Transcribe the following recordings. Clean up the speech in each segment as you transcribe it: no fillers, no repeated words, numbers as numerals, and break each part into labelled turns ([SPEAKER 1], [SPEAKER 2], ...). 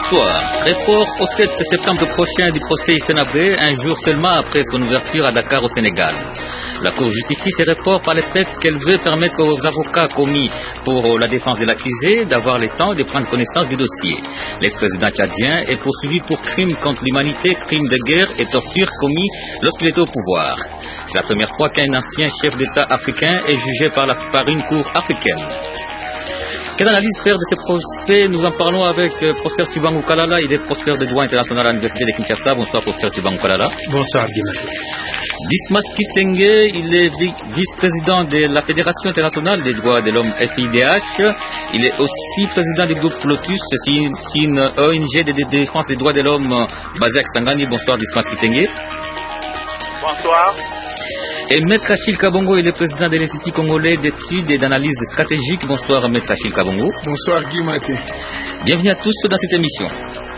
[SPEAKER 1] Bonsoir. Report au 7 septembre prochain du procès Hissène Habré, un jour seulement après son ouverture à Dakar au Sénégal. La Cour justifie ces reports par le fait qu'elle veut permettre aux avocats commis pour la défense de l'accusé d'avoir le temps de prendre connaissance du dossier. L'ex-président tchadien est poursuivi pour crimes contre l'humanité, crimes de guerre et torture commis lorsqu'il était au pouvoir. C'est la première fois qu'un ancien chef d'État africain est jugé par une cour africaine. Quelle analyse faire de ce procès? Nous en parlons avec professeur Sibangou Kalala, il est professeur de droit international à l'Université de Kinshasa. Bonsoir professeur Sibangou Kalala.
[SPEAKER 2] Bonsoir Guillaume.
[SPEAKER 1] Dismas Kitenge, il est vice-président de la Fédération internationale des droits de l'homme FIDH. Il est aussi président du groupe Lotus, c'est une ONG de défense des droits de l'homme basée à Kisangani. Bonsoir Dismas Kitenge.
[SPEAKER 3] Bonsoir.
[SPEAKER 1] Et Maître Achille Kabongo, il est président de l'Institut congolais d'études et d'analyse stratégique. Bonsoir Maître Achille Kabongo.
[SPEAKER 4] Bonsoir Guy Maté.
[SPEAKER 1] Bienvenue à tous dans cette émission.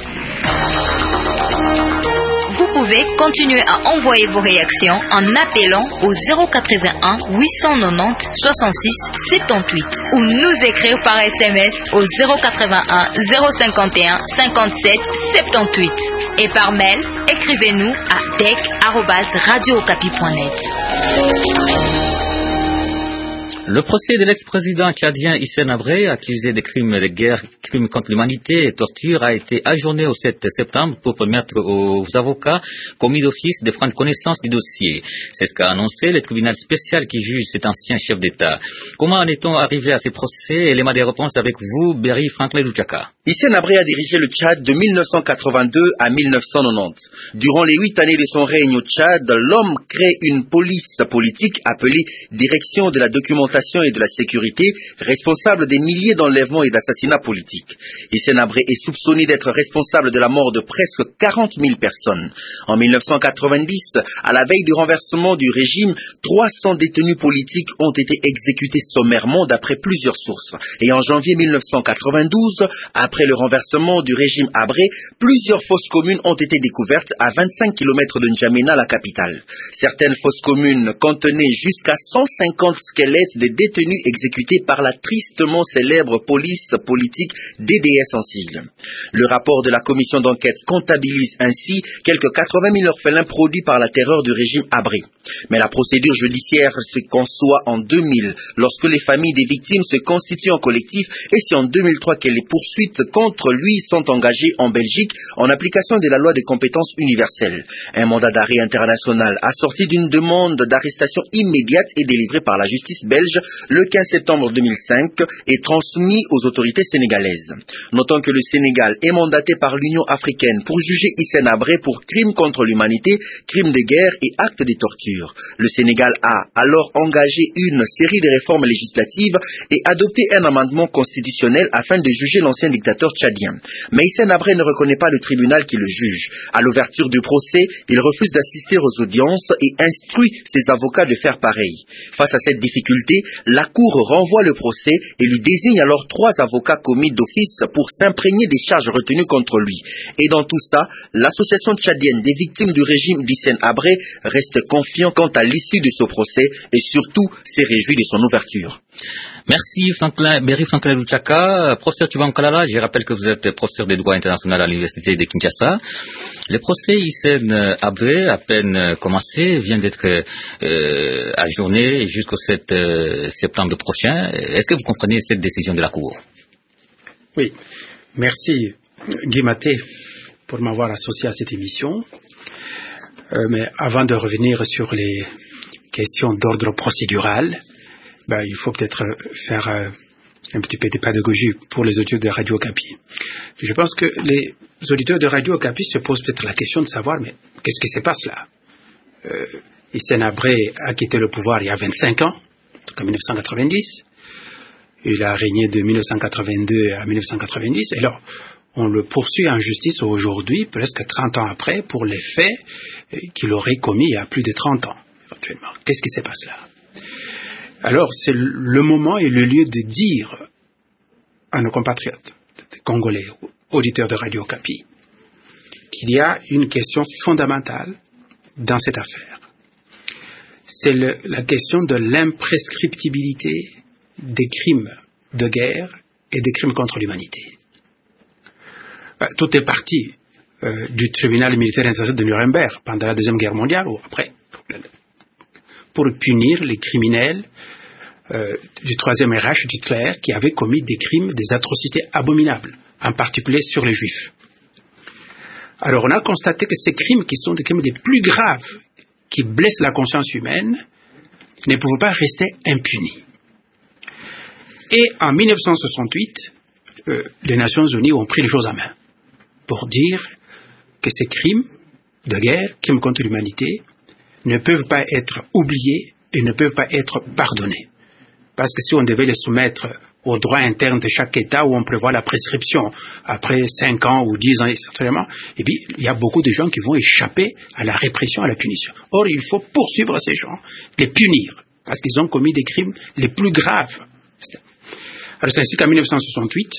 [SPEAKER 5] Vous pouvez continuer à envoyer vos réactions en appelant au 081 890 66 78 ou nous écrire par SMS au 081 051 57 78 et par mail, écrivez-nous à dec@radiookapi.net.
[SPEAKER 1] Le procès de l'ex-président tchadien Hissène Habré, accusé de crimes de guerre, crimes contre l'humanité et torture, a été ajourné au 7 septembre pour permettre aux avocats commis d'office de prendre connaissance du dossier. C'est ce qu'a annoncé le tribunal spécial qui juge cet ancien chef d'État. Comment en est-on arrivé à ces procès? Élément des réponses avec vous, Berry Franklin Luchaka.
[SPEAKER 6] Hissène Habré a dirigé le Tchad de 1982 à 1990. Durant les 8 années de son règne au Tchad, l'homme crée une police politique appelée Direction de la documentation et de la sécurité, responsable des milliers d'enlèvements et d'assassinats politiques. Hissène Habré est soupçonné d'être responsable de la mort de presque 40 000 personnes. En 1990, à la veille du renversement du régime, 300 détenus politiques ont été exécutés sommairement d'après plusieurs sources. Et en janvier 1992, après le renversement du régime Habré, plusieurs fosses communes ont été découvertes à 25 km de N'Djamena, la capitale. Certaines fosses communes contenaient jusqu'à 150 squelettes de détenus exécutés par la tristement célèbre police politique DDS en sigle. Le rapport de la commission d'enquête comptabilise ainsi quelques 80 000 orphelins produits par la terreur du régime Habré. Mais la procédure judiciaire se conçoit en 2000, lorsque les familles des victimes se constituent en collectif, et c'est en 2003 que les poursuites contre lui sont engagées en Belgique en application de la loi des compétences universelles. Un mandat d'arrêt international assorti d'une demande d'arrestation immédiate est délivré par la justice belge le 15 septembre 2005 et transmis aux autorités sénégalaises. Notons que le Sénégal est mandaté par l'Union africaine pour juger Hissène Habré pour crimes contre l'humanité, crimes de guerre et actes de torture. Le Sénégal a alors engagé une série de réformes législatives et adopté un amendement constitutionnel afin de juger l'ancien dictateur tchadien. Mais Hissène Habré ne reconnaît pas le tribunal qui le juge. À l'ouverture du procès, il refuse d'assister aux audiences et instruit ses avocats de faire pareil. Face à cette difficulté, la Cour renvoie le procès et lui désigne alors 3 avocats commis d'office pour s'imprégner des charges retenues contre lui. Et dans tout ça, l'association tchadienne des victimes du régime d'Hissène Habré reste confiant quant à l'issue de ce procès et surtout s'est réjoui de son ouverture.
[SPEAKER 1] Merci Berry Franklin Luchaka. Professeur Sibangou Kalala, je rappelle que vous êtes professeur de droit international à l'Université de Kinshasa. Le procès Hissène Habré, à peine commencé, vient d'être ajourné jusqu'au 7 septembre prochain. Est-ce que vous comprenez cette décision de la Cour?
[SPEAKER 2] Oui, merci Guy Maté pour m'avoir associé à cette émission. Mais avant de revenir sur les questions d'ordre procédural, il faut peut-être faire un petit peu de pédagogie pour les auditeurs de Radio Okapi. Je pense que les auditeurs de Radio Okapi se posent peut-être la question de savoir, mais qu'est-ce qui se passe là? Hissène Habré a quitté le pouvoir il y a 25 ans, en 1990. Il a régné de 1982 à 1990. Et alors, on le poursuit en justice aujourd'hui, presque 30 ans après, pour les faits qu'il aurait commis il y a plus de 30 ans, éventuellement. Qu'est-ce qui se passe là? Alors, c'est le moment et le lieu de dire à nos compatriotes congolais, auditeurs de Radio Okapi, qu'il y a une question fondamentale dans cette affaire. C'est la question de l'imprescriptibilité des crimes de guerre et des crimes contre l'humanité. tout est parti du tribunal militaire international de Nuremberg pendant la Deuxième Guerre mondiale ou après, pour punir les criminels du Troisième Reich d'Hitler qui avaient commis des crimes, des atrocités abominables, en particulier sur les Juifs. Alors on a constaté que ces crimes, qui sont des crimes les plus graves, qui blessent la conscience humaine, ne pouvaient pas rester impunis. Et en 1968, les Nations Unies ont pris les choses en main pour dire que ces crimes de guerre, crimes contre l'humanité, ne peuvent pas être oubliés et ne peuvent pas être pardonnés. Parce que si on devait les soumettre au droit interne de chaque État où on prévoit la prescription après 5 ans ou 10 ans, certainement, eh bien, il y a beaucoup de gens qui vont échapper à la répression, à la punition. Or, il faut poursuivre ces gens, les punir, parce qu'ils ont commis des crimes les plus graves. Alors, c'est ainsi qu'en 1968,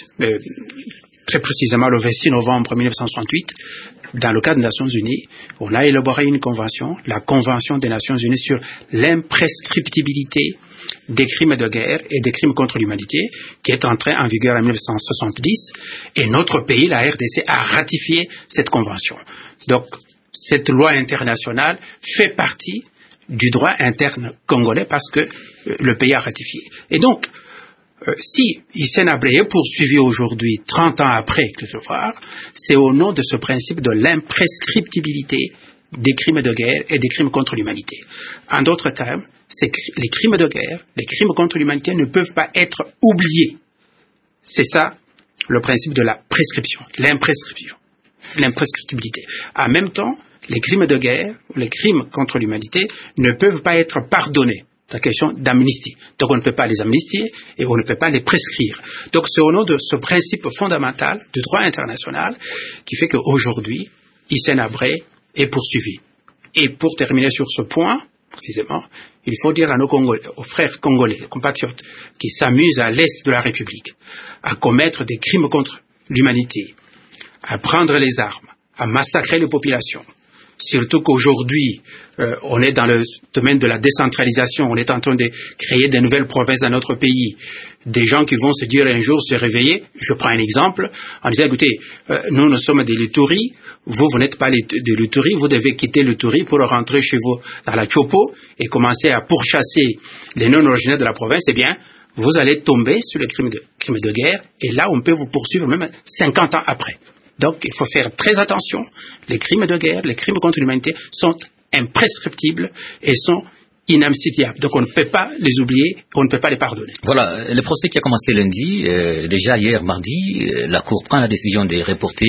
[SPEAKER 2] très précisément le 26 novembre 1968, dans le cadre des Nations Unies, on a élaboré une convention, la Convention des Nations Unies sur l'imprescriptibilité des crimes de guerre et des crimes contre l'humanité, qui est entrée en vigueur en 1970, et notre pays, la RDC, a ratifié cette convention. Donc, cette loi internationale fait partie du droit interne congolais parce que le pays a ratifié. Et donc, si Hissène Habré est poursuivi aujourd'hui, 30 ans après, c'est au nom de ce principe de l'imprescriptibilité des crimes de guerre et des crimes contre l'humanité. En d'autres termes, les crimes de guerre, les crimes contre l'humanité ne peuvent pas être oubliés. C'est ça le principe de la prescription, l'imprescriptibilité. En même temps, les crimes de guerre, les crimes contre l'humanité ne peuvent pas être pardonnés. C'est la question d'amnistie. Donc on ne peut pas les amnistier et on ne peut pas les prescrire. Donc c'est au nom de ce principe fondamental du droit international qui fait qu'aujourd'hui, Hissène Habré est poursuivi. Et pour terminer sur ce point, précisément, il faut dire à nos Congolais, aux frères congolais, compatriotes, qui s'amusent à l'est de la République, à commettre des crimes contre l'humanité, à prendre les armes, à massacrer les populations. Surtout qu'aujourd'hui, on est dans le domaine de la décentralisation, on est en train de créer de nouvelles provinces dans notre pays. Des gens qui vont se dire un jour, se réveiller, je prends un exemple, en disant, écoutez, nous sommes des Luturi, vous n'êtes pas des Luturi, vous devez quitter Luturi pour rentrer chez vous dans la Chopo et commencer à pourchasser les non-originaires de la province, eh bien, vous allez tomber sur les crimes de guerre, et là, on peut vous poursuivre même 50 ans après. Donc, il faut faire très attention. Les crimes de guerre, les crimes contre l'humanité sont imprescriptibles et sont inamnistiables. Donc, on ne peut pas les oublier, on ne peut pas les pardonner.
[SPEAKER 1] Voilà, le procès qui a commencé lundi, déjà hier, mardi, la Cour prend la décision de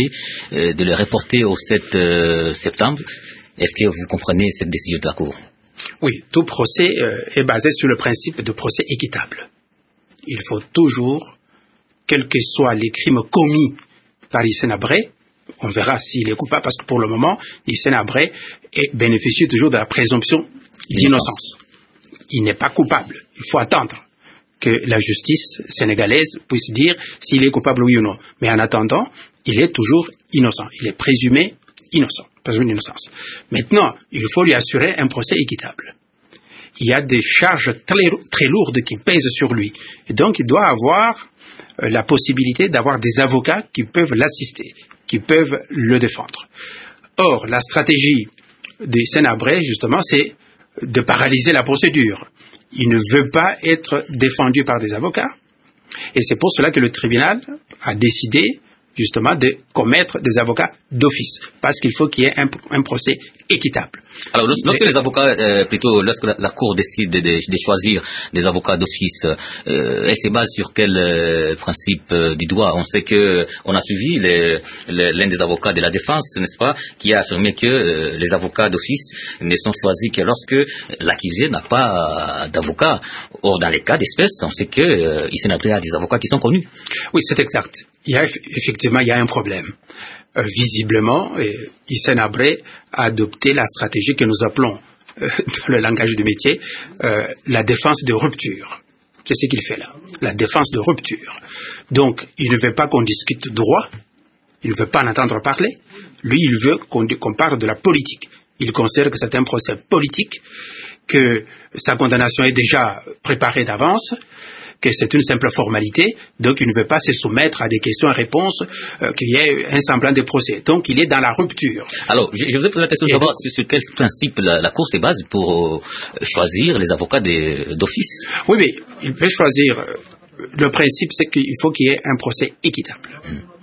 [SPEAKER 1] le reporter au 7 septembre. Est-ce que vous comprenez cette décision de la Cour?
[SPEAKER 2] Oui, tout procès est basé sur le principe de procès équitable. Il faut toujours, quels que soient les crimes commis par Hissène Habré, on verra s'il est coupable, parce que pour le moment, Hissène Habré bénéficie toujours de la présomption d'innocence. Il n'est pas coupable. Il faut attendre que la justice sénégalaise puisse dire s'il est coupable oui ou non. Mais en attendant, il est toujours innocent. Il est présumé innocent, présumé d'innocence. Maintenant, il faut lui assurer un procès équitable. Il y a des charges très lourdes qui pèsent sur lui. Et donc, il doit avoir la possibilité d'avoir des avocats qui peuvent l'assister, qui peuvent le défendre. Or, la stratégie d'Hissène Habré, justement, c'est de paralyser la procédure. Il ne veut pas être défendu par des avocats, et c'est pour cela que le tribunal a décidé, justement, de commettre des avocats d'office, parce qu'il faut qu'il y ait un procès équitable.
[SPEAKER 1] Alors, lorsque les avocats, lorsque la Cour décide de choisir des avocats d'office, elle se base sur quel principe du droit? On sait que on a suivi l'un des avocats de la défense, n'est-ce pas, qui a affirmé que les avocats d'office ne sont choisis que lorsque l'accusé n'a pas d'avocat. Or, dans les cas d'espèce, on sait que Hissène Habré a des avocats qui sont connus.
[SPEAKER 2] Oui, c'est exact. Effectivement, il y a un problème. Visiblement, Hissène Habré a adopté la stratégie que nous appelons, dans le langage du métier, la défense de rupture. C'est ce qu'il fait là, la défense de rupture. Donc, il ne veut pas qu'on discute droit, il ne veut pas en entendre parler, lui, il veut qu'on parle de la politique. Il considère que c'est un procès politique, que sa condamnation est déjà préparée d'avance, que c'est une simple formalité, donc il ne veut pas se soumettre à des questions-réponses, qu'il y ait un semblant de procès. Donc il est dans la rupture.
[SPEAKER 1] Alors, je vous ai posé la question de savoir sur quel principe la Cour se base pour choisir les avocats d'office.
[SPEAKER 2] Oui, mais il peut choisir. Le principe, c'est qu'il faut qu'il y ait un procès équitable.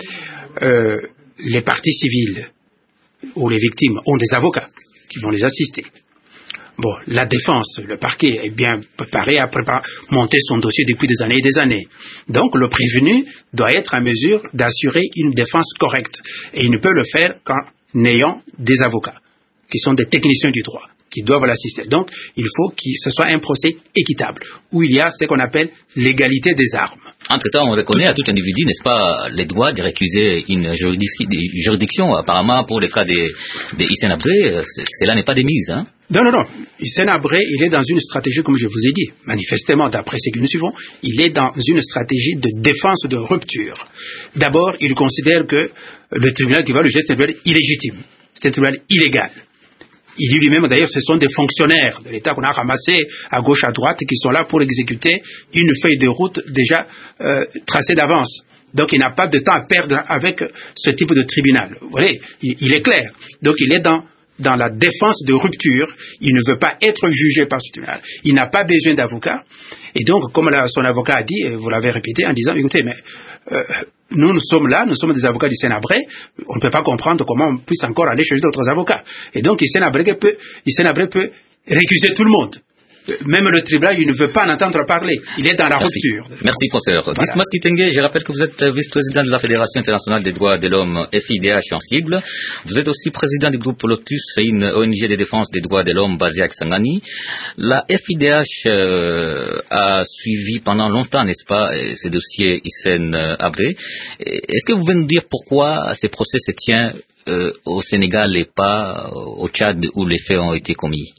[SPEAKER 2] Les parties civiles ou les victimes ont des avocats qui vont les assister. Bon, la défense, le parquet est bien préparé à monter son dossier depuis des années et des années. Donc, le prévenu doit être en mesure d'assurer une défense correcte. Et il ne peut le faire qu'en ayant des avocats, qui sont des techniciens du droit, qui doivent l'assister. Donc, il faut que ce soit un procès équitable, où il y a ce qu'on appelle l'égalité des armes.
[SPEAKER 1] Entre-temps, on reconnaît à tout individu, n'est-ce pas, les droits de récuser une juridiction. Apparemment, pour le cas de Hissène Habré, cela n'est pas de mise, hein?
[SPEAKER 2] Non. Hissène Habré, il est dans une stratégie, comme je vous ai dit, manifestement, d'après ce que nous suivons, il est dans une stratégie de défense de rupture. D'abord, il considère que le tribunal qui va le juger, c'est un tribunal illégitime. C'est un tribunal illégal. Il dit lui-même, d'ailleurs, ce sont des fonctionnaires de l'État qu'on a ramassés à gauche, à droite, qui sont là pour exécuter une feuille de route déjà tracée d'avance. Donc, il n'a pas de temps à perdre avec ce type de tribunal. Vous voyez, il est clair. Donc, il est dans la défense de rupture. Il ne veut pas être jugé par ce tribunal. Il n'a pas besoin d'avocat. Et donc, comme son avocat a dit, et vous l'avez répété en disant, écoutez, mais nous sommes là, nous sommes des avocats d'Hissène Habré, on ne peut pas comprendre comment on puisse encore aller chercher d'autres avocats. Et donc, Hissène Habré peut récuser tout le monde. Même le tribunal, il ne veut pas en entendre parler. Il est dans la rupture.
[SPEAKER 1] Merci, professeur. Voilà. Dismas Kitenge, je rappelle que vous êtes vice-président de la Fédération internationale des droits de l'homme, FIDH en sigle. Vous êtes aussi président du groupe Lotus, une ONG de défense des droits de l'homme basée à Kisangani. La FIDH a suivi pendant longtemps, n'est-ce pas, ces dossiers Hissène Habré. Est-ce que vous pouvez nous dire pourquoi ces procès se tiennent au Sénégal et pas au Tchad où les faits ont été commis?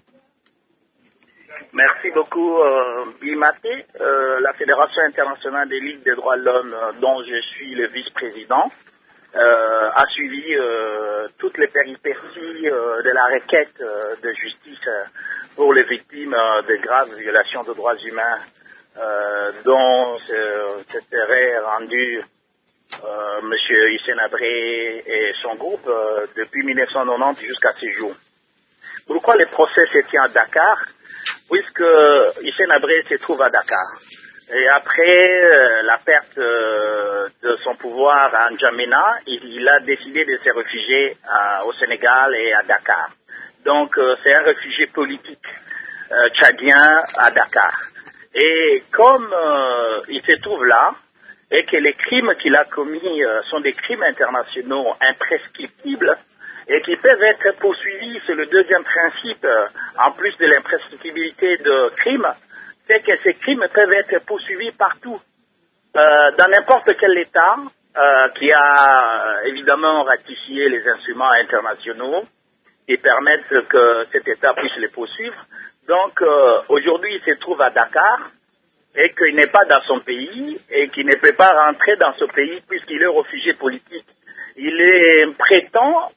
[SPEAKER 3] Merci beaucoup, Bimaté. La Fédération internationale des ligues des droits de l'homme, dont je suis le vice-président, a suivi toutes les péripéties de la requête de justice pour les victimes de graves violations de droits humains dont se serait rendu M. Hissène Habré et son groupe depuis 1990 jusqu'à ce jour. Pourquoi le procès se tient à Dakar? Puisque Hissène Habré se trouve à Dakar. Et après la perte de son pouvoir à N'Djamena, il a décidé de se réfugier au Sénégal et à Dakar. Donc c'est un réfugié politique tchadien à Dakar. Et comme il se trouve là, et que les crimes qu'il a commis sont des crimes internationaux imprescriptibles, et qui peuvent être poursuivis, c'est le deuxième principe, en plus de l'imprescriptibilité de crimes, c'est que ces crimes peuvent être poursuivis partout, dans n'importe quel État qui a évidemment ratifié les instruments internationaux qui permettent que cet État puisse les poursuivre. Donc aujourd'hui, il se trouve à Dakar et qu'il n'est pas dans son pays et qu'il ne peut pas rentrer dans ce pays puisqu'il est réfugié politique. Il prétend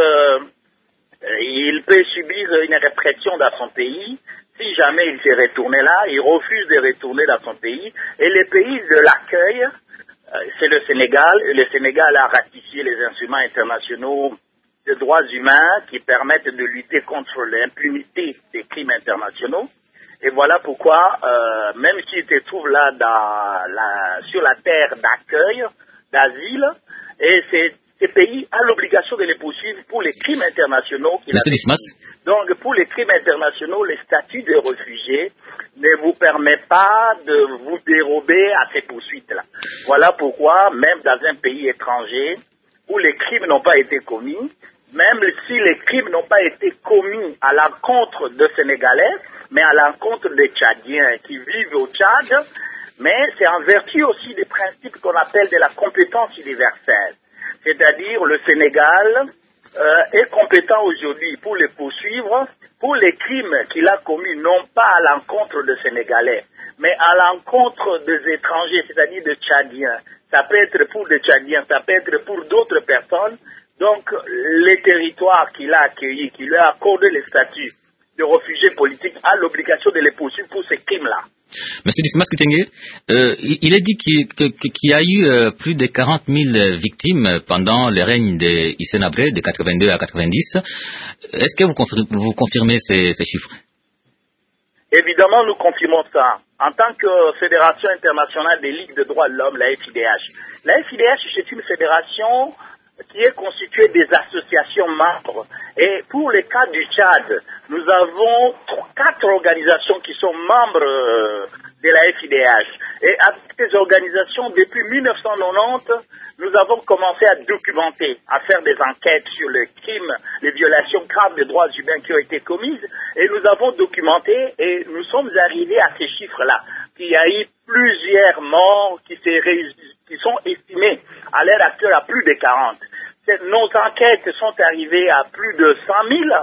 [SPEAKER 3] qu'il peut subir une répression dans son pays. Si jamais il s'est retourné là, il refuse de retourner dans son pays. Et le pays de l'accueil, c'est le Sénégal. Et le Sénégal a ratifié les instruments internationaux de droits humains qui permettent de lutter contre l'impunité des crimes internationaux. Et voilà pourquoi, même s'il se trouve là sur la terre d'accueil, d'asile, et ces pays a l'obligation de les poursuivre pour les crimes internationaux. Donc, pour les crimes internationaux, le statut de réfugié ne vous permet pas de vous dérober à ces poursuites-là. Voilà pourquoi, même dans un pays étranger où les crimes n'ont pas été commis, même si les crimes n'ont pas été commis à l'encontre de Sénégalais, mais à l'encontre des Tchadiens qui vivent au Tchad, mais c'est en vertu aussi des principes qu'on appelle de la compétence universelle. C'est-à-dire le Sénégal est compétent aujourd'hui pour les poursuivre pour les crimes qu'il a commis, non pas à l'encontre de Sénégalais, mais à l'encontre des étrangers, c'est-à-dire des Tchadiens. Ça peut être pour des Tchadiens, ça peut être pour d'autres personnes. Donc les territoires qu'il a accueillis, qui lui a accordé le statut de réfugié politique, a l'obligation de les poursuivre pour ces crimes-là.
[SPEAKER 1] Monsieur Dismas Kitenge, il est dit qu'il y a eu plus de 40 000 victimes pendant le règne de Hissène Habré de 82 à 90. Est-ce que vous confirmez ces chiffres?
[SPEAKER 3] Évidemment, nous confirmons ça. En tant que Fédération internationale des ligues de droits de l'homme, la FIDH. La FIDH, c'est une fédération qui est constituée des associations membres. Et pour le cas du Tchad, nous avons 4 organisations qui sont membres de la FIDH. Et avec ces organisations, depuis 1990, nous avons commencé à documenter, à faire des enquêtes sur les crimes, les violations graves des droits humains qui ont été commises. Et nous avons documenté et nous sommes arrivés à ces chiffres-là. Il y a eu plusieurs morts qui sont estimés à l'heure actuelle à plus de 40. Nos enquêtes sont arrivées à plus de 100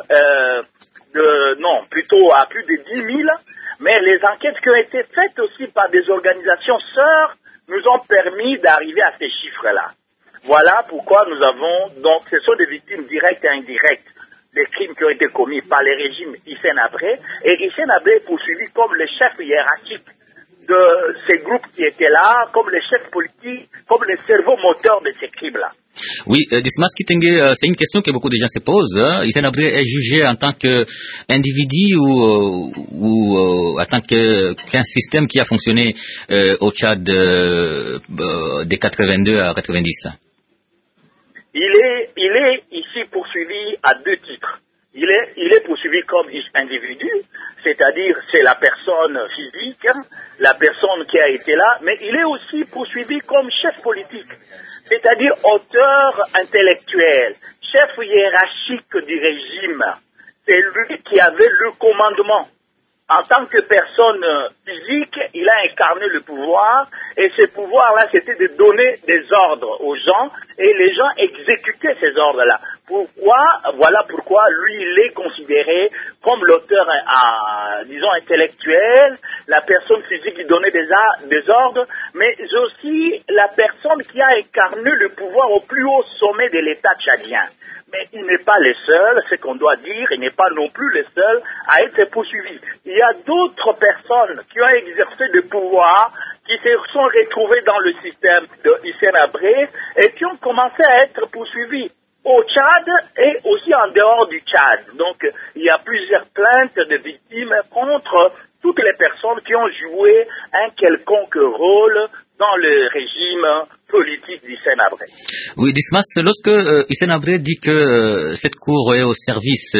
[SPEAKER 3] 000, plutôt à plus de 10 000, mais les enquêtes qui ont été faites aussi par des organisations sœurs nous ont permis d'arriver à ces chiffres-là. Voilà pourquoi nous avons, donc ce sont des victimes directes et indirectes des crimes qui ont été commis par les régimes Hissène Habré, et Hissène Habré est poursuivi comme le chef hiérarchique de ces groupes qui étaient là, comme les chefs politiques, comme les cerveaux moteurs de ces crimes-là.
[SPEAKER 1] Oui, Dismas Kitenge, c'est une question que beaucoup de gens se posent. Hissène Habré est jugé en tant qu'individu ou en tant qu'un système qui a fonctionné au Tchad de 82 à 90.
[SPEAKER 3] Il est ici poursuivi à 2 titres. Il est poursuivi comme individu, c'est-à-dire c'est la personne physique, la personne qui a été là, mais il est aussi poursuivi comme chef politique, c'est-à-dire auteur intellectuel, chef hiérarchique du régime. C'est lui qui avait le commandement. En tant que personne physique, il a incarné le pouvoir, et ce pouvoir-là, c'était de donner des ordres aux gens, et les gens exécutaient ces ordres-là. Voilà pourquoi lui, il est considéré comme l'auteur, disons, intellectuel, la personne physique qui donnait des ordres, mais aussi la personne qui a incarné le pouvoir au plus haut sommet de l'État tchadien. Mais il n'est pas le seul, ce qu'on doit dire, il n'est pas non plus le seul à être poursuivi. Il y a d'autres personnes qui ont exercé le pouvoir, qui se sont retrouvées dans le système de Hissène Habré et qui ont commencé à être poursuivis au Tchad et aussi en dehors du Tchad. Donc, il y a plusieurs plaintes de victimes contre toutes les personnes qui ont joué un quelconque rôle dans le régime politique d'Hissène Habré.
[SPEAKER 1] Oui, Dismas, lorsque Hissène Habré dit que cette cour est au service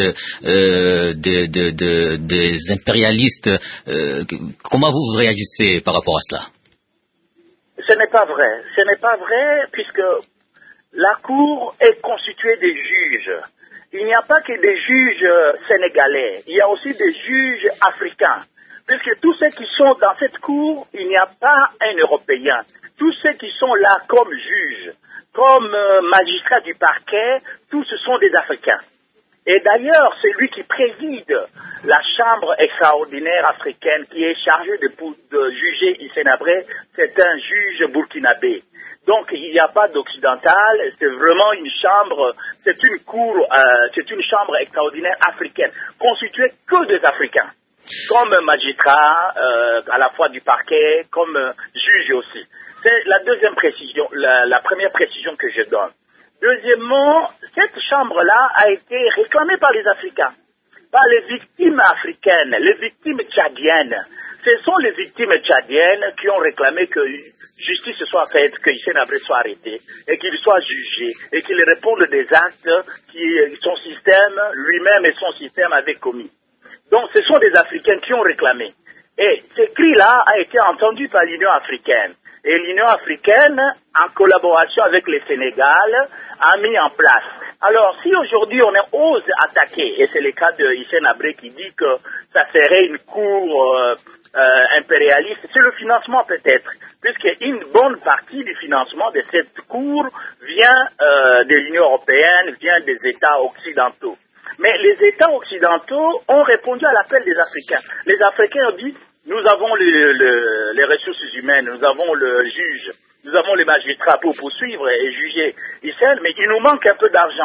[SPEAKER 1] des impérialistes, comment vous réagissez par rapport à cela?
[SPEAKER 3] Ce n'est pas vrai. Ce n'est pas vrai puisque la cour est constituée des juges. Il n'y a pas que des juges sénégalais, il y a aussi des juges africains. Puisque tous ceux qui sont dans cette cour, il n'y a pas un Européen. Tous ceux qui sont là comme juges, comme magistrats du parquet, tous ce sont des Africains. Et d'ailleurs, celui qui préside la chambre extraordinaire africaine qui est chargée de juger Hissène Habré, c'est un juge burkinabé. Donc il n'y a pas d'occidental, c'est vraiment une chambre, c'est une cour, c'est une chambre extraordinaire africaine, constituée que des Africains. Comme magistrat, à la fois du parquet, comme juge aussi. C'est la deuxième précision, la première précision que je donne. Deuxièmement, cette chambre-là a été réclamée par les Africains, par les victimes africaines, les victimes tchadiennes. Ce sont les victimes tchadiennes qui ont réclamé que justice soit faite, que Hissène Habré soit arrêté, et qu'il soit jugé, et qu'il réponde des actes que son système, lui-même et son système avaient commis. Donc ce sont des Africains qui ont réclamé. Et ce cri-là a été entendu par l'Union africaine. Et l'Union africaine, en collaboration avec le Sénégal, a mis en place. Alors, si aujourd'hui on ose attaquer, et c'est le cas de Hissène Habré qui dit que ça serait une cour impérialiste, c'est le financement peut-être, puisqu'une bonne partie du financement de cette cour vient de l'Union européenne, vient des États occidentaux. Mais les États occidentaux ont répondu à l'appel des Africains. Les Africains ont dit, nous avons les ressources humaines, nous avons le juge, nous avons les magistrats pour poursuivre et juger Hissène, mais il nous manque un peu d'argent.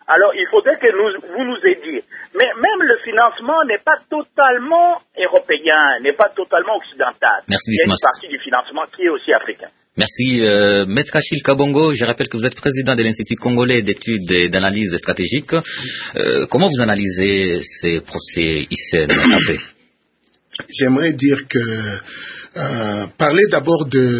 [SPEAKER 3] Alors, il faudrait que vous nous aidiez. Mais même le financement n'est pas totalement européen, n'est pas totalement occidental.
[SPEAKER 1] Merci,
[SPEAKER 3] il y a une partie du financement qui est aussi africain.
[SPEAKER 1] Merci. Maître Achille Kabongo, je rappelle que vous êtes président de l'Institut congolais d'études et d'analyse stratégique. Comment vous analysez ces procès ICN?
[SPEAKER 4] J'aimerais dire que parler d'abord de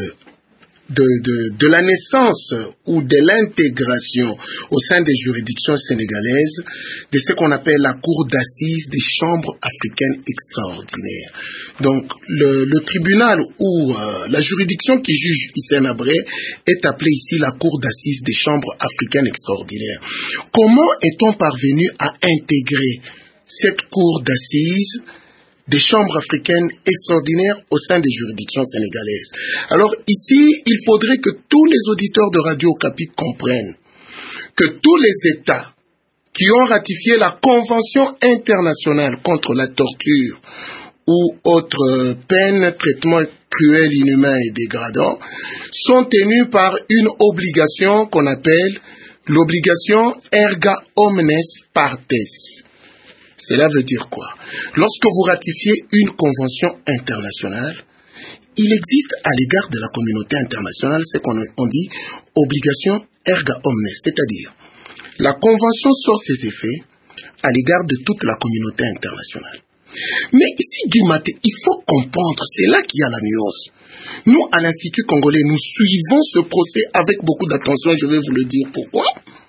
[SPEAKER 4] la naissance ou de l'intégration au sein des juridictions sénégalaises de ce qu'on appelle la cour d'assises des chambres africaines extraordinaires. Donc, le tribunal ou la juridiction qui juge Hissène Habré est appelée ici la cour d'assises des chambres africaines extraordinaires. Comment est-on parvenu à intégrer cette cour d'assises des chambres africaines extraordinaires au sein des juridictions sénégalaises? Alors ici, il faudrait que tous les auditeurs de Radio Okapi comprennent que tous les États qui ont ratifié la Convention internationale contre la torture ou autres peines, traitements cruels, inhumains et dégradants sont tenus par une obligation qu'on appelle l'obligation erga omnes partes. Cela veut dire quoi? Lorsque vous ratifiez une convention internationale, il existe à l'égard de la communauté internationale ce qu'on dit obligation erga omnes, c'est-à-dire la convention sort ses effets à l'égard de toute la communauté internationale. Mais ici, Guimaté, il faut comprendre, c'est là qu'il y a la nuance. Nous, à l'Institut congolais, nous suivons ce procès avec beaucoup d'attention, je vais vous le dire pourquoi.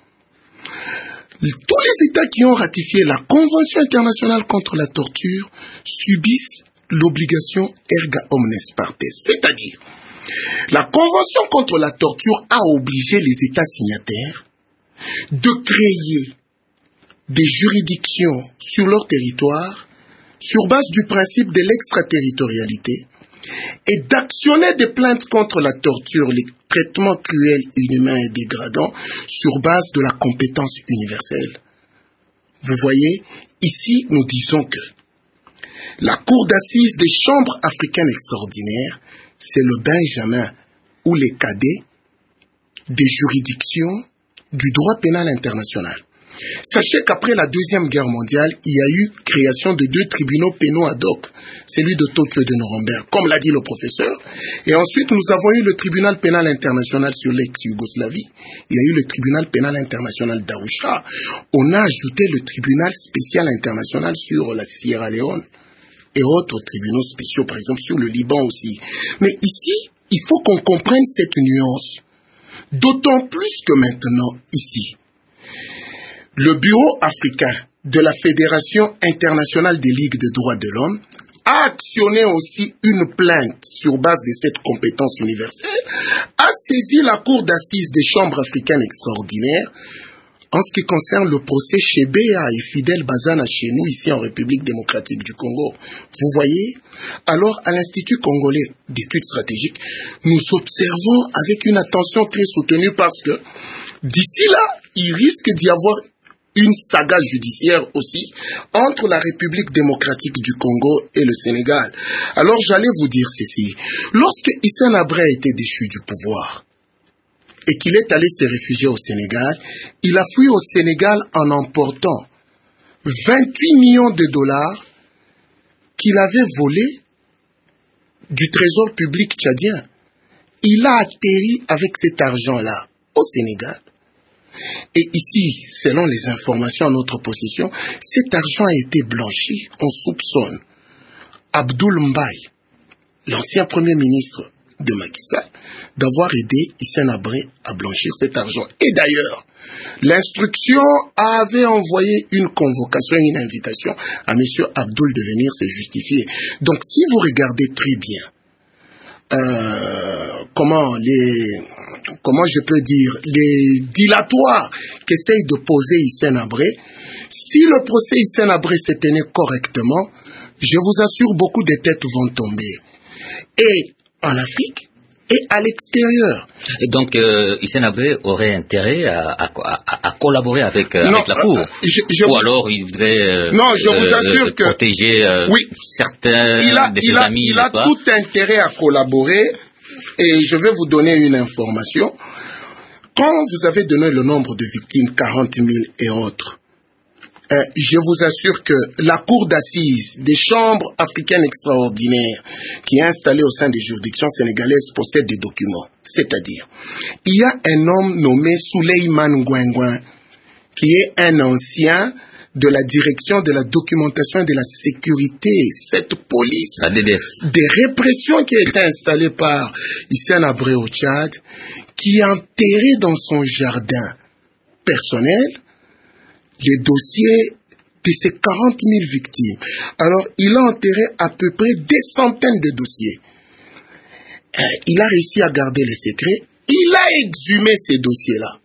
[SPEAKER 4] Tous les États qui ont ratifié la Convention internationale contre la torture subissent l'obligation erga omnes partes, c'est-à-dire la Convention contre la torture a obligé les États signataires de créer des juridictions sur leur territoire sur base du principe de l'extraterritorialité et d'actionner des plaintes contre la torture, les traitements cruels, inhumains et dégradants sur base de la compétence universelle. Vous voyez, ici, nous disons que la Cour d'assises des chambres africaines extraordinaires, c'est le Benjamin ou les cadets des juridictions du droit pénal international. Sachez qu'après la Deuxième Guerre mondiale, il y a eu création de 2 tribunaux pénaux ad hoc, celui de Tokyo et de Nuremberg, comme l'a dit le professeur. Et ensuite, nous avons eu le tribunal pénal international sur l'ex-Yougoslavie. Il y a eu le tribunal pénal international d'Arusha. On a ajouté le tribunal spécial international sur la Sierra Leone et autres tribunaux spéciaux, par exemple sur le Liban aussi. Mais ici, il faut qu'on comprenne cette nuance. D'autant plus que maintenant, ici, le Bureau africain de la Fédération internationale des ligues des droits de l'homme a actionné aussi une plainte sur base de cette compétence universelle, a saisi la Cour d'assises des chambres africaines extraordinaires en ce qui concerne le procès chez Béa et Fidel Bazana chez nous, ici en République démocratique du Congo. Vous voyez? Alors, à l'Institut congolais d'études stratégiques, nous observons avec une attention très soutenue parce que d'ici là, il risque d'y avoir une saga judiciaire aussi entre la République démocratique du Congo et le Sénégal. Alors j'allais vous dire ceci. Lorsque Hissène Habré a été déchu du pouvoir et qu'il est allé se réfugier au Sénégal, il a fui au Sénégal en emportant 28 millions de dollars qu'il avait volés du trésor public tchadien. Il a atterri avec cet argent-là au Sénégal. Et ici, selon les informations à notre possession, cet argent a été blanchi. On soupçonne Abdoul Mbaye, l'ancien premier ministre de Macky Sall, d'avoir aidé Hissène Habré à blanchir cet argent. Et d'ailleurs, l'instruction avait envoyé une convocation, une invitation à M. Abdoul de venir se justifier. Donc, si vous regardez très bien, comment je peux dire, les dilatoires qu'essaye de poser Hissène Habré, si le procès Hissène Habré se tenait correctement, je vous assure, beaucoup de têtes vont tomber. Et en Afrique, et à l'extérieur.
[SPEAKER 1] Et donc, Hissène Habré aurait intérêt à collaborer avec la Cour. Ou alors, il voudrait protéger certains de ses amis.
[SPEAKER 4] Il a tout intérêt à collaborer. Et je vais vous donner une information. Quand vous avez donné le nombre de victimes, 40 000 et autres, je vous assure que la cour d'assises des chambres africaines extraordinaires qui est installée au sein des juridictions sénégalaises possède des documents. C'est-à-dire, il y a un homme nommé Souleymane Ngwengwen qui est un ancien de la direction de la documentation et de la sécurité, cette police de répression qui a été installée par Hissène Habré au Tchad, qui a enterré dans son jardin personnel les dossiers de ces 40 000 victimes. Alors, il a enterré à peu près des centaines de dossiers. Il a réussi à garder les secrets. Il a exhumé ces dossiers-là.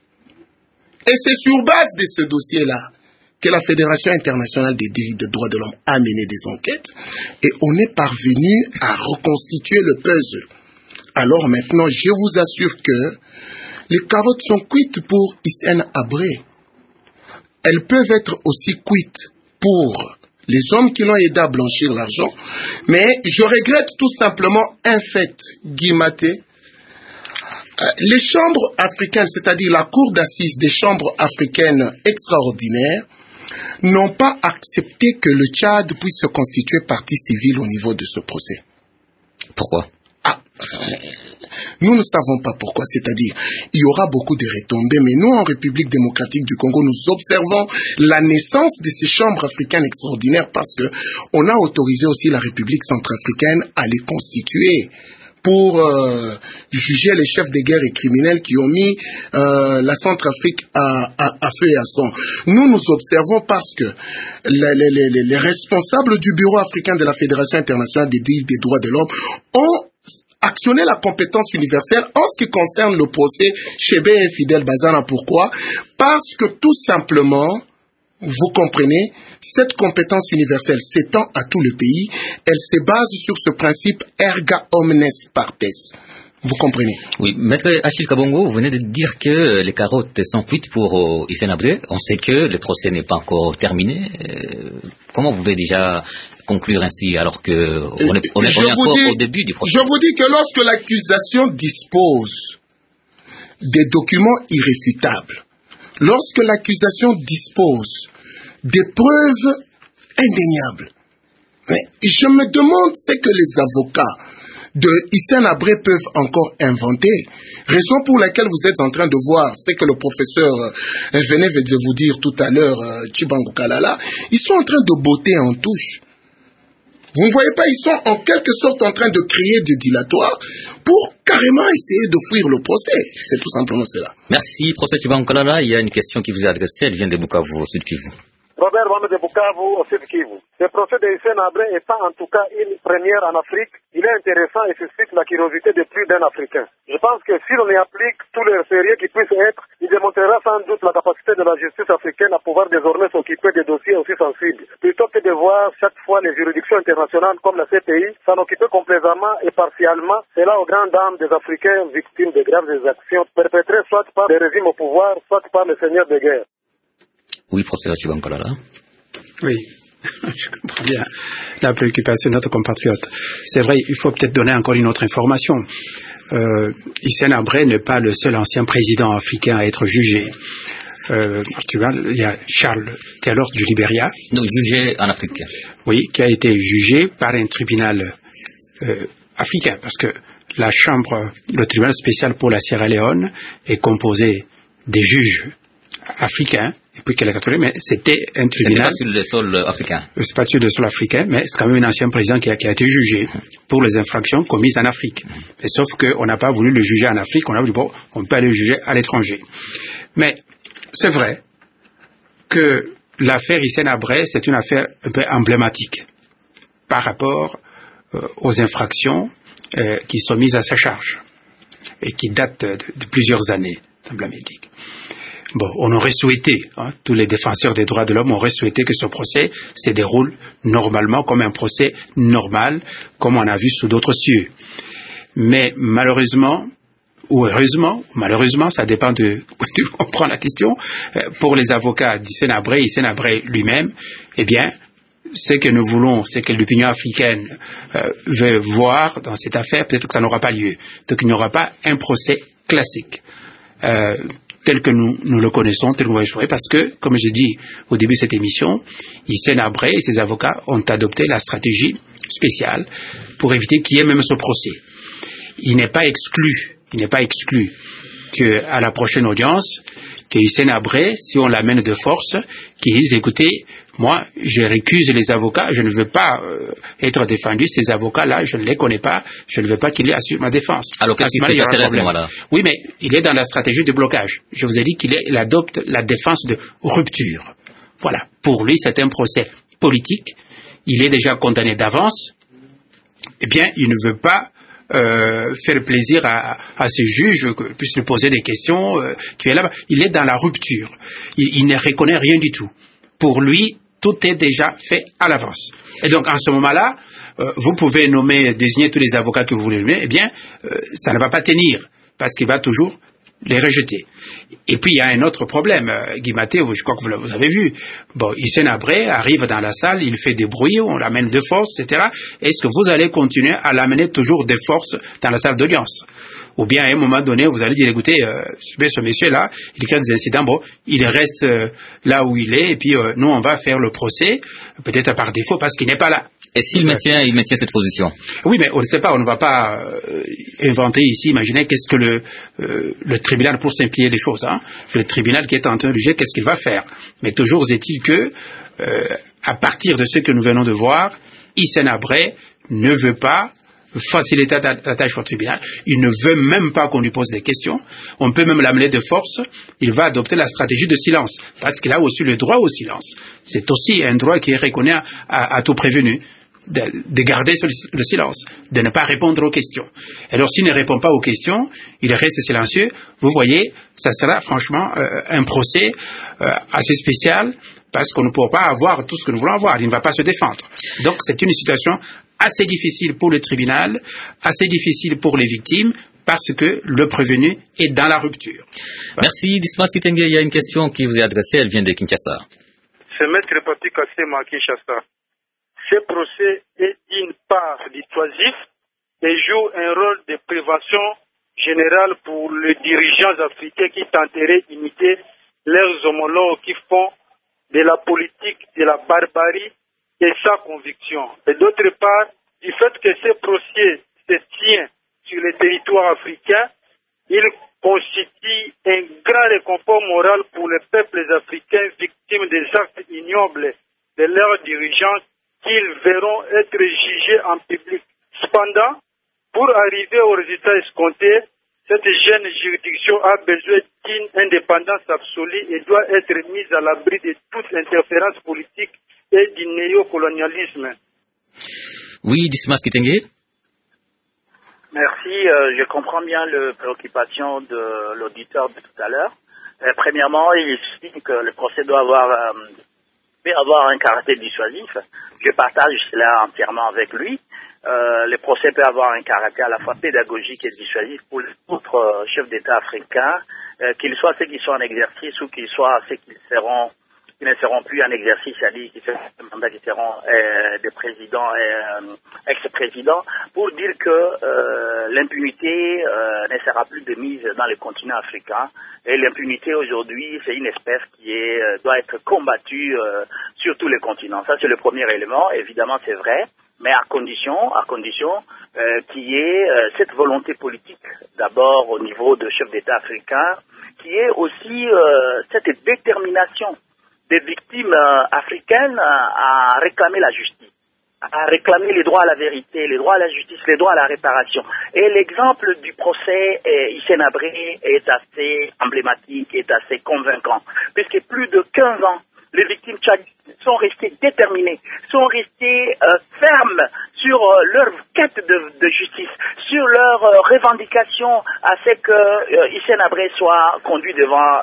[SPEAKER 4] Et c'est sur base de ce dossier-là que la Fédération internationale des délits de droits de l'homme a mené des enquêtes. Et on est parvenu à reconstituer le puzzle. Alors maintenant, je vous assure que les carottes sont cuites pour Hissène Habré. Elles peuvent être aussi cuites pour les hommes qui l'ont aidé à blanchir l'argent. Mais je regrette tout simplement un fait, Guy Maté. Les chambres africaines, c'est-à-dire la cour d'assises des chambres africaines extraordinaires, n'ont pas accepté que le Tchad puisse se constituer partie civile au niveau de ce procès.
[SPEAKER 1] Pourquoi?
[SPEAKER 4] Nous ne savons pas pourquoi, c'est-à-dire, il y aura beaucoup de retombées, mais nous, en République démocratique du Congo, nous observons la naissance de ces chambres africaines extraordinaires parce que on a autorisé aussi la République centrafricaine à les constituer pour juger les chefs de guerre et criminels qui ont mis la Centrafrique à feu et à sang. Nous observons parce que les responsables du Bureau africain de la Fédération internationale des droits de l'homme ont actionné la compétence universelle en ce qui concerne le procès Chébé et Fidel Bazana. Pourquoi? Parce que tout simplement, vous comprenez, cette compétence universelle s'étend à tout le pays. Elle se base sur ce principe erga omnes partes. Vous comprenez?
[SPEAKER 1] Oui, Maître Achille Kabongo, vous venez de dire que les carottes sont cuites pour Hissène Habré. On sait que le procès n'est pas encore terminé. Comment vous pouvez déjà conclure ainsi alors qu'on est encore au début du procès?
[SPEAKER 4] Je vous dis que lorsque l'accusation dispose des documents irréfutables, lorsque l'accusation dispose des preuves indéniables, je me demande ce que les avocats de Hissène Habré peuvent encore inventer. Raison pour laquelle vous êtes en train de voir ce que le professeur venait de vous dire tout à l'heure, Tchibangu Kalala, ils sont en train de botter en touche. Vous ne voyez pas, ils sont en quelque sorte en train de créer du dilatoire pour carrément essayer de fuir le procès. C'est tout simplement cela.
[SPEAKER 1] Merci, professeur Tchibangu Kalala. Il y a une question qui vous est adressée, elle vient de Bukavu, au Sud Kivu.
[SPEAKER 7] Robert Wame de Bukavu, au Sud Kivu. Le procès de Hissène Habré étant en tout cas une première en Afrique, il est intéressant et suscite la curiosité de plus d'un Africain. Je pense que si l'on y applique tous les sérieux qui puissent être, il démontrera sans doute la capacité de la justice africaine à pouvoir désormais s'occuper des dossiers aussi sensibles. Plutôt que de voir chaque fois les juridictions internationales comme la CPI s'en occuper complaisamment et partiellement, c'est là aux grandes dames des Africains victimes de graves exactions perpétrées soit par les régimes au pouvoir, soit par les seigneurs de guerre.
[SPEAKER 1] Oui, professeur Tchibangu Kalala.
[SPEAKER 2] Oui, je comprends bien la préoccupation de notre compatriote. C'est vrai, il faut peut-être donner encore une autre information. Hissène Habré n'est pas le seul ancien président africain à être jugé. Tu vois, il y a Charles Taylor du Libéria.
[SPEAKER 1] Donc jugé en Afrique.
[SPEAKER 2] Oui, qui a été jugé par un tribunal africain, parce que le tribunal spécial pour la Sierra Leone est composé des juges africains, et puis qu'elle est catholique, mais c'était un tribunal.
[SPEAKER 1] C'est pas sur le sol africain.
[SPEAKER 2] C'est pas sur le sol africain, mais c'est quand même un ancien président qui a été jugé pour les infractions commises en Afrique. Et sauf qu'on n'a pas voulu le juger en Afrique, on a dit bon, on peut aller le juger à l'étranger. Mais c'est vrai que l'affaire Hissène Habré, c'est une affaire un peu emblématique par rapport aux infractions qui sont mises à sa charge et qui datent de plusieurs années emblématiques. Bon, on aurait souhaité, tous les défenseurs des droits de l'homme auraient souhaité que ce procès se déroule normalement comme un procès normal, comme on a vu sous d'autres cieux. Mais malheureusement, ou heureusement, malheureusement, ça dépend de on prend la question, pour les avocats d'Hissène Habré lui-même, eh bien, ce que nous voulons, ce que l'opinion africaine veut voir dans cette affaire, peut-être que ça n'aura pas lieu. Donc il n'y aura pas un procès classique. tel que nous le connaissons, tel que nous l'avons, parce que, comme j'ai dit au début de cette émission, Hissène Habré et ses avocats ont adopté la stratégie spéciale pour éviter qu'il y ait même ce procès. Il n'est pas exclu qu'à la prochaine audience, que Hissène Habré, si on l'amène de force, qu'il dise, écoutez, moi, je récuse les avocats, je ne veux pas être défendu, ces avocats-là, je ne les connais pas, je ne veux pas qu'il assure ma défense.
[SPEAKER 1] Alors, qu'est-ce qui se passe à ce moment-là?
[SPEAKER 2] Oui, mais il est dans la stratégie de blocage. Je vous ai dit qu'il adopte la défense de rupture. Voilà. Pour lui, c'est un procès politique. Il est déjà condamné d'avance. Eh bien, il ne veut pas faire plaisir à ce juge, puisse lui poser des questions, qui est là-bas. Il est dans la rupture. Il ne reconnaît rien du tout. Pour lui, tout est déjà fait à l'avance. Et donc, en ce moment-là, vous pouvez désigner tous les avocats que vous voulez nommer, eh bien, ça ne va pas tenir, parce qu'il va toujours les rejeter. Et puis, il y a un autre problème. Guy Mathé, je crois que vous avez vu. Bon, Hissène Habré arrive dans la salle, il fait des bruits, on l'amène de force, etc. Est-ce que vous allez continuer à l'amener toujours de force dans la salle d'audience? Ou bien, à un moment donné, vous allez dire, écoutez, ce monsieur-là, il crée des incidents, bon, il reste là où il est, et puis nous, on va faire le procès, peut-être par défaut, parce qu'il n'est pas là.
[SPEAKER 1] Et s'il maintient cette position?
[SPEAKER 2] Oui, mais on ne sait pas, on ne va pas inventer ici, imaginez qu'est-ce que le tribunal, pour simplifier les choses, hein, le tribunal qui est en train de juger, qu'est-ce qu'il va faire? Mais toujours est-il que, à partir de ce que nous venons de voir, Hissène Habré ne veut pas faciliter la tâche au tribunal. Il ne veut même pas qu'on lui pose des questions. On peut même l'amener de force. Il va adopter la stratégie de silence, parce qu'il a aussi le droit au silence. C'est aussi un droit qui est reconnu à tout prévenu, de garder le silence, de ne pas répondre aux questions. Alors s'il ne répond pas aux questions, il reste silencieux. Vous voyez, ça sera franchement un procès assez spécial, parce qu'on ne pourra pas avoir tout ce que nous voulons avoir. Il ne va pas se défendre. Donc c'est une situation assez difficile pour le tribunal, assez difficile pour les victimes, parce que le prévenu est dans la rupture.
[SPEAKER 1] Voilà. Merci. Dismas Kitenge, il y a une question qui vous est adressée, elle vient de Kinshasa.
[SPEAKER 7] C'est Maître Papi Kassema à Kinshasa. Ce procès est d'une part dissuasif et joue un rôle de prévention générale pour les dirigeants africains qui tenteraient d'imiter leurs homologues qui font de la politique de la barbarie et sa conviction. Et d'autre part, du fait que ce procès se tient sur le territoire africain, il constitue un grand réconfort moral pour les peuples africains victimes des actes ignobles de leurs dirigeants qu'ils verront être jugés en public. Cependant, pour arriver au résultat escompté, cette jeune juridiction a besoin d'une indépendance absolue et doit être mise à l'abri de toute interférence politique et du néocolonialisme.
[SPEAKER 1] Oui, Dismas Kitenge.
[SPEAKER 3] Merci, je comprends bien la préoccupation de l'auditeur de tout à l'heure. Premièrement, il explique que le procès doit avoir un caractère dissuasif. Je partage cela entièrement avec lui. Le procès peut avoir un caractère à la fois pédagogique et dissuasif pour les autres chefs d'État africains, qu'ils soient ceux qui sont en exercice ou qu'ils soient ceux qui ne seront plus en exercice, c'est-à-dire qui seront des présidents et ex-présidents, pour dire que l'impunité ne sera plus de mise dans le continent africain. Et l'impunité aujourd'hui, c'est une espèce qui doit être combattue sur tous les continents. Ça, c'est le premier élément. Évidemment, c'est vrai, mais à condition qu'il y ait cette volonté politique, d'abord au niveau de chefs d'État africains, qui est aussi cette détermination des victimes africaines à réclamer la justice, à réclamer les droits à la vérité, les droits à la justice, les droits à la réparation. Et l'exemple du procès Hissène Habré est assez emblématique, est assez convaincant, puisque plus de 15 ans, les victimes tchadiennes sont restées déterminées, sont restées fermes sur leur quête de justice, sur leur revendication à ce que Hissène Habré soit conduit devant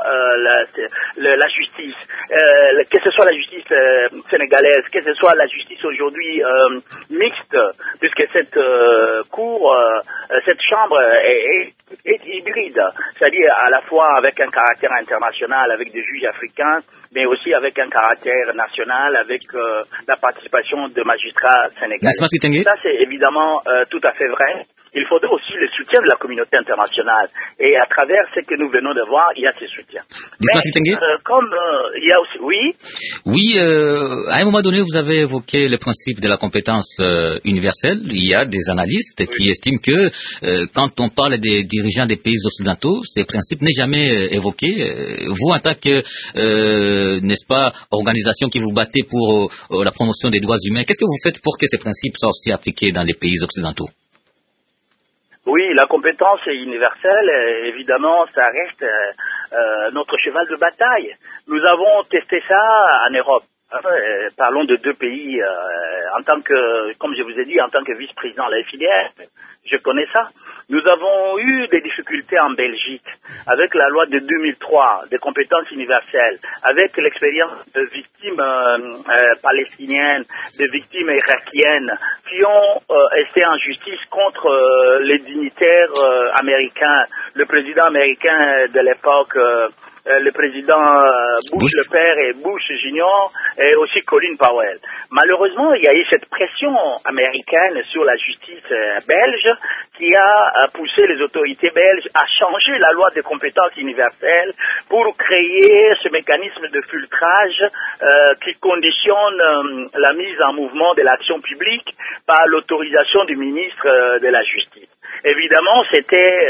[SPEAKER 3] la justice, que ce soit la justice sénégalaise, que ce soit la justice aujourd'hui mixte, puisque cette cour, cette chambre est hybride, c'est-à-dire à la fois avec un caractère international, avec des juges africains, mais aussi avec un caractère national, avec la participation de magistrats sénégalais. Ça, c'est évidemment tout à fait vrai. il faudrait aussi le soutien de la communauté internationale. Et à travers ce que nous venons de voir, il y a ce soutien. Comme il y a aussi... Oui.
[SPEAKER 1] Oui, à un moment donné, vous avez évoqué le principe de la compétence universelle. Il y a des analystes qui estiment que quand on parle des dirigeants des pays occidentaux, ce principe n'est jamais évoqué. Vous, en tant que, n'est-ce pas, organisation qui vous battez pour la promotion des droits humains, qu'est-ce que vous faites pour que ces principes soient aussi appliqués dans les pays occidentaux?
[SPEAKER 3] Oui, la compétence est universelle. Évidemment, ça reste notre cheval de bataille. Nous avons testé ça en Europe. Parlons de 2 pays. En tant que, comme je vous ai dit, en tant que vice-président de la FIDF, je connais ça. Nous avons eu des difficultés en Belgique avec la loi de 2003 des compétences universelles, avec l'expérience de victimes palestiniennes, de victimes irakiennes qui ont été en justice contre les dignitaires américains, le président américain de l'époque, le président Bush le père et Bush Junior et aussi Colin Powell. Malheureusement, il y a eu cette pression américaine sur la justice belge qui a poussé les autorités belges à changer la loi des compétences universelles pour créer ce mécanisme de filtrage qui conditionne la mise en mouvement de l'action publique par l'autorisation du ministre de la Justice. Évidemment, c'était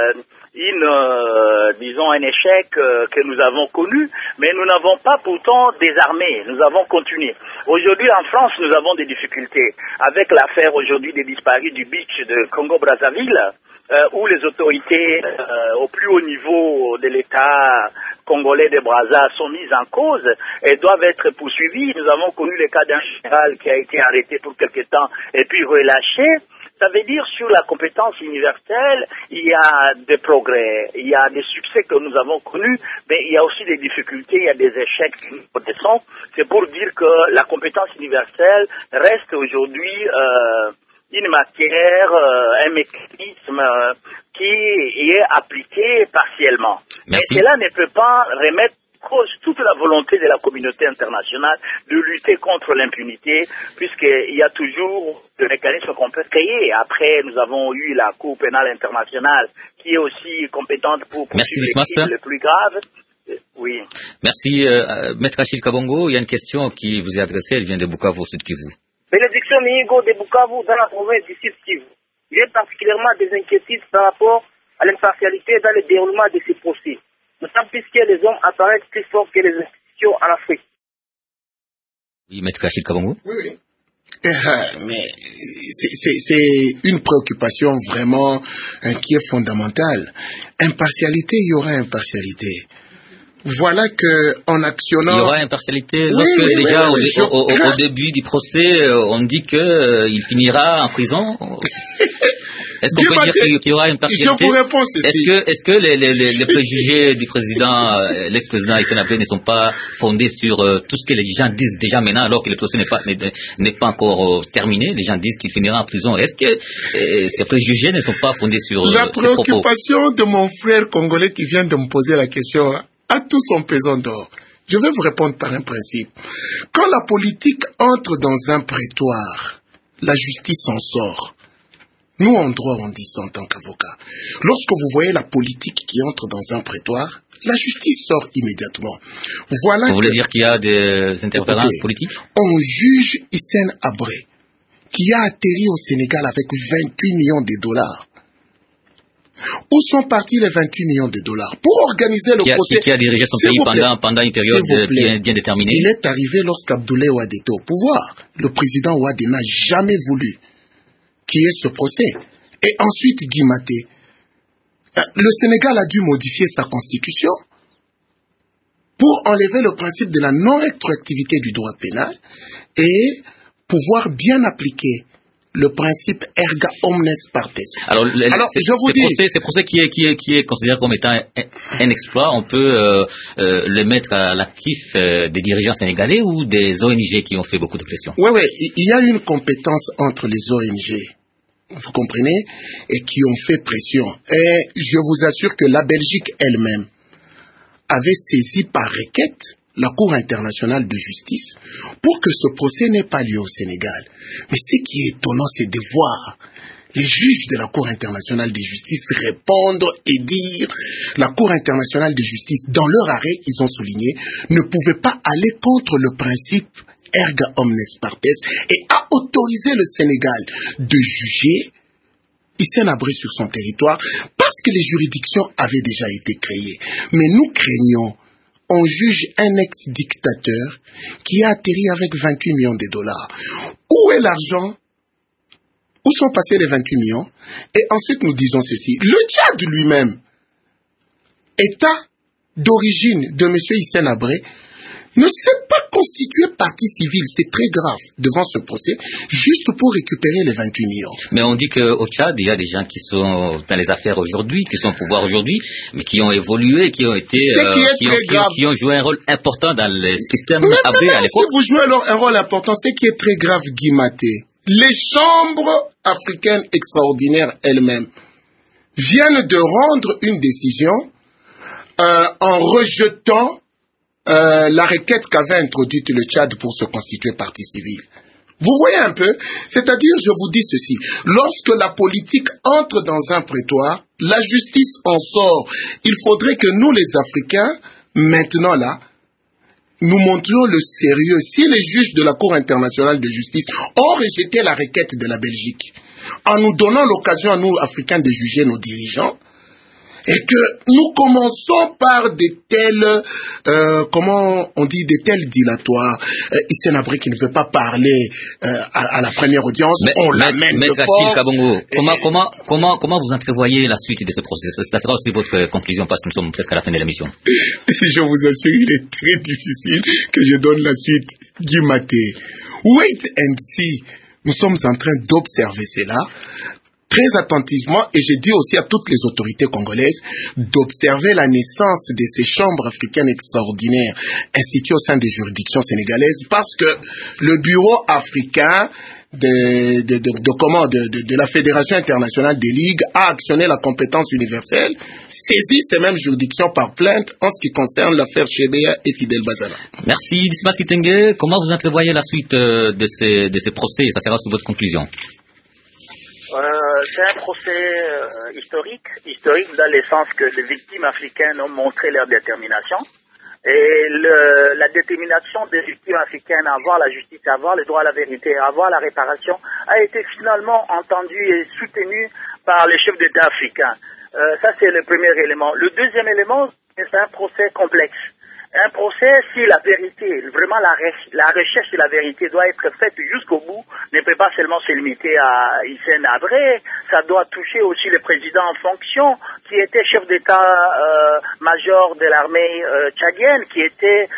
[SPEAKER 3] disons un échec que nous avons connu, mais nous n'avons pas pourtant désarmé, nous avons continué. Aujourd'hui en France, nous avons des difficultés avec l'affaire aujourd'hui des disparus du beach de Congo-Brazzaville, où les autorités au plus haut niveau de l'État congolais de Brazza sont mises en cause et doivent être poursuivies. Nous avons connu le cas d'un général qui a été arrêté pour quelque temps et puis relâché. Ça veut dire sur la compétence universelle, il y a des progrès, il y a des succès que nous avons connus, mais il y a aussi des difficultés, il y a des échecs que nous connaissons. C'est pour dire que la compétence universelle reste aujourd'hui une matière, un mécanisme qui est appliqué partiellement.
[SPEAKER 1] Merci.
[SPEAKER 3] Mais cela ne peut pas remettre cause toute la volonté de la communauté internationale de lutter contre l'impunité, puisqu'il y a toujours le mécanisme qu'on peut créer. Après, nous avons eu la Cour pénale internationale qui est aussi compétente pour poursuivre les crimes les plus graves. Oui.
[SPEAKER 1] Merci. Maître Achille Kabongo, il y a une question qui vous est adressée, elle vient de Bukavu, Sud Kivu.
[SPEAKER 8] Bénédiction Mihigo de Bukavu, dans la province du Sud Kivu. Il y a particulièrement des inquiétudes par rapport à l'impartialité dans le déroulement de ces procès. D'autant plus que les hommes apparaissent plus forts que les institutions en Afrique.
[SPEAKER 1] Oui, Maître Achille Kabongo.
[SPEAKER 4] Oui. Mais c'est une préoccupation vraiment qui est fondamentale. Impartialité, il y aura impartialité. Voilà que en actionnant...
[SPEAKER 1] Il y aura impartialité lorsque déjà au début du procès, on dit qu'il finira en prison. Est-ce qu'on peut dire qu'il y aura une partialité?
[SPEAKER 4] Je vous réponds ceci.
[SPEAKER 1] Est-ce que les préjugés du président, l'ex-président Hissène Habré ne sont pas fondés sur tout ce que les gens disent déjà maintenant, alors que le procès n'est pas encore terminé? Les gens disent qu'il finira en prison. Est-ce que ces préjugés ne sont pas fondés sur
[SPEAKER 4] la préoccupation de mon frère congolais qui vient de me poser la question a tout son pesant d'or. Je vais vous répondre par un principe. Quand la politique entre dans un prétoire, la justice en sort. Nous, en droit, on dit ça en tant qu'avocat. Lorsque vous voyez la politique qui entre dans un prétoire, la justice sort immédiatement. Voilà.
[SPEAKER 1] Vous voulez dire qu'il y a des interférences politiques?
[SPEAKER 4] On juge Hissène Habré, qui a atterri au Sénégal avec 28 millions de dollars. Où sont partis les 28 millions de dollars? Pour organiser le procès.
[SPEAKER 1] Qui a dirigé son pays pendant une période bien déterminée?
[SPEAKER 4] Il est arrivé lorsqu'Abdoulaye Wade était au pouvoir. Le président Wade n'a jamais voulu qu'il y ait ce procès. Et ensuite, Guy Maté. Le Sénégal a dû modifier sa constitution pour enlever le principe de la non-rétroactivité du droit pénal et pouvoir bien appliquer le principe erga omnes partes.
[SPEAKER 1] Alors je vous dis, ce procès qui est considéré comme étant un exploit, on peut le mettre à l'actif des dirigeants sénégalais ou des ONG qui ont fait beaucoup de pression?
[SPEAKER 4] Oui, il y a une compétence entre les ONG, vous comprenez, et qui ont fait pression. Et je vous assure que la Belgique elle-même avait saisi par requête la Cour internationale de justice pour que ce procès n'ait pas lieu au Sénégal. Mais ce qui est étonnant, c'est de voir les juges de la Cour internationale de justice répondre et dire la Cour internationale de justice, dans leur arrêt, ils ont souligné, ne pouvait pas aller contre le principe erga omnes partes et a autorisé le Sénégal de juger Hissène Habré sur son territoire parce que les juridictions avaient déjà été créées. Mais nous craignons, on juge un ex-dictateur qui a atterri avec 28 millions de dollars. Où est l'argent? Où sont passés les 28 millions? Et ensuite nous disons ceci, le Tchad lui-même, État d'origine de M. Hissène Habré, ne s'est pas constitué partie civile, c'est très grave, devant ce procès, juste pour récupérer les 28 millions.
[SPEAKER 1] Mais on dit qu'au Tchad, il y a des gens qui sont dans les affaires aujourd'hui, qui sont au pouvoir aujourd'hui, mais qui ont évolué, qui ont été, qui ont joué un rôle important dans le système Habré à l'époque.
[SPEAKER 4] Si vous jouez alors un rôle important, ce qui est très grave, Guy Maté, les chambres africaines extraordinaires elles-mêmes viennent de rendre une décision en rejetant la requête qu'avait introduite le Tchad pour se constituer partie civile. Vous voyez un peu? C'est-à-dire, je vous dis ceci, lorsque la politique entre dans un prétoire, la justice en sort. Il faudrait que nous, les Africains, maintenant là, nous montrions le sérieux. Si les juges de la Cour internationale de justice ont rejeté la requête de la Belgique, en nous donnant l'occasion à nous, Africains, de juger nos dirigeants, et que nous commençons par de tels, comment on dit, de tels dilatoires. Hissène Habré qui ne veut pas parler à la première audience, on l'amène de force.
[SPEAKER 1] Kabongo, comment vous entrevoyez la suite de ce processus? Ça sera aussi votre conclusion parce que nous sommes presque à la fin de l'émission.
[SPEAKER 4] Je vous assure, il est très difficile que je donne la suite. Guy Maté, wait and see. Nous sommes en train d'observer cela très attentivement, et je dis aussi à toutes les autorités congolaises d'observer la naissance de ces chambres africaines extraordinaires instituées au sein des juridictions sénégalaises, parce que le bureau africain de la Fédération internationale des ligues a actionné la compétence universelle, saisi ces mêmes juridictions par plainte en ce qui concerne l'affaire Chebea et Fidel Bazana.
[SPEAKER 1] Merci Dismas Kitenge. Comment vous entrevoyez la suite de ces procès? Ça sera sous votre conclusion.
[SPEAKER 3] C'est un procès historique dans le sens que les victimes africaines ont montré leur détermination. Et la détermination des victimes africaines à avoir la justice, à avoir le droit à la vérité, à avoir la réparation, a été finalement entendue et soutenue par les chefs d'État africains. Ça, c'est le premier élément. Le deuxième élément, c'est un procès complexe. Un procès, si la vérité, vraiment la recherche de la vérité doit être faite jusqu'au bout, ne peut pas seulement se limiter à Hissène Habré, ça doit toucher aussi le président en fonction, qui était chef d'état-major de l'armée tchadienne, qui était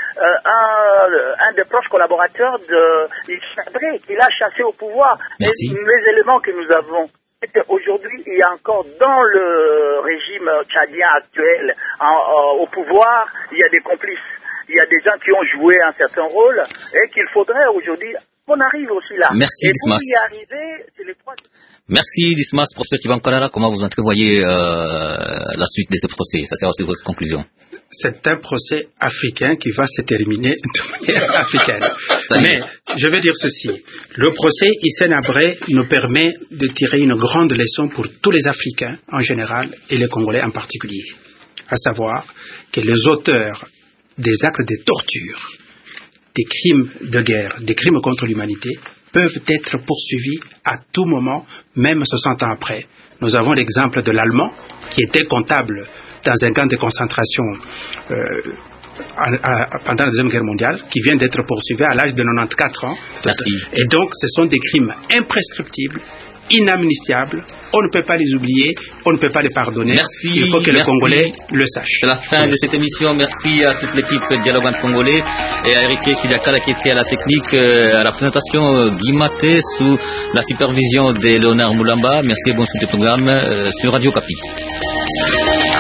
[SPEAKER 3] un des proches collaborateurs de Hissène Habré, qui l'a chassé au pouvoir.
[SPEAKER 1] Merci.
[SPEAKER 3] Et les éléments que nous avons, aujourd'hui, il y a encore dans le régime tchadien actuel au pouvoir, il y a des complices. Il y a des gens qui ont joué un certain rôle et qu'il faudrait aujourd'hui qu'on arrive aussi là.
[SPEAKER 1] Merci,
[SPEAKER 3] et
[SPEAKER 1] Dismas.
[SPEAKER 3] pour y arriver, c'est les trois...
[SPEAKER 1] Merci Dismas, professeur Kibankalara. Comment vous entrevoyez la suite de ce procès? Ça sera aussi votre conclusion.
[SPEAKER 2] C'est un procès africain qui va se terminer de manière africaine. Mais je vais dire ceci. Le procès Hissène Habré nous permet de tirer une grande leçon pour tous les Africains en général et les Congolais en particulier. À savoir que les auteurs des actes de torture, des crimes de guerre, des crimes contre l'humanité peuvent être poursuivis à tout moment, même 60 ans après. Nous avons l'exemple de l'Allemand qui était comptable dans un camp de concentration pendant la Deuxième Guerre mondiale, qui vient d'être poursuivi à l'âge de 94 ans. Et donc, ce sont des crimes imprescriptibles, inamnistiables. On ne peut pas les oublier, on ne peut pas les pardonner.
[SPEAKER 1] Merci,
[SPEAKER 2] il faut que les Congolais le sachent.
[SPEAKER 1] C'est la fin de cette émission. Merci à toute l'équipe Dialogue congolais et à Eric Kidakala qui était à la technique, à la présentation Guy Maté sous la supervision de Léonard Moulamba. Merci et bon suite au programme sur Radio Kapi.